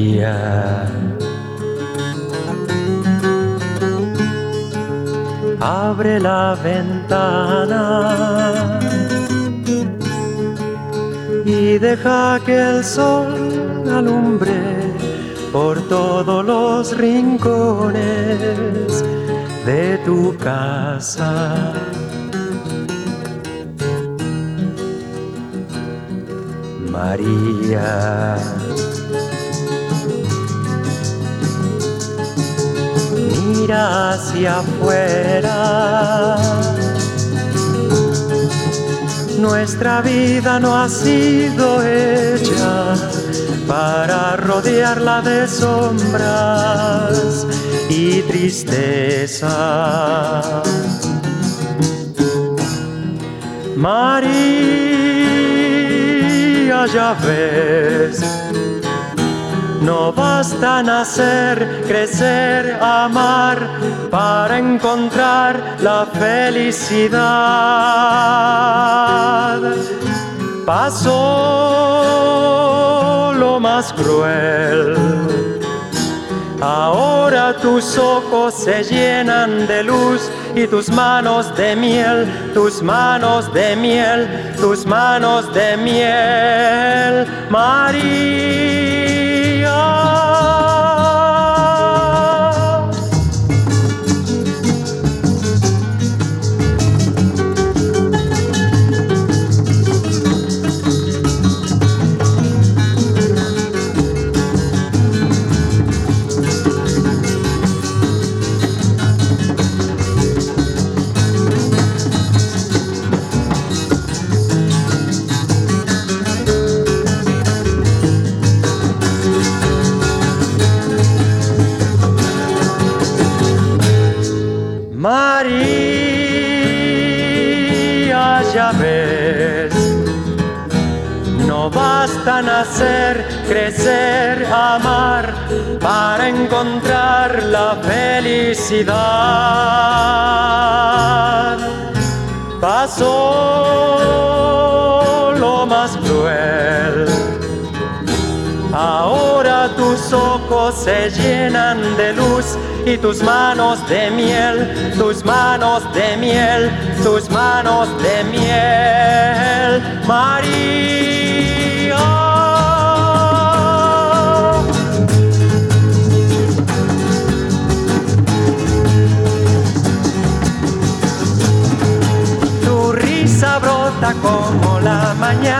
María, abre la ventana y deja que el sol alumbre por todos los rincones de tu casa. María, mira hacia afuera. Nuestra vida no ha sido hecha para rodearla de sombras y tristeza. María, ya ves, no basta nacer, crecer, amar para encontrar la felicidad. Pasó lo más cruel. Ahora tus ojos se llenan de luz y tus manos de miel, tus manos de miel, tus manos de miel, María. María, ya ves, no basta nacer, crecer, amar para encontrar la felicidad. Pasó lo más cruel. Ahora tus ojos se llenan de luz y tus manos de miel, tus manos de miel, tus manos de miel, María. Tu risa brota como la mañana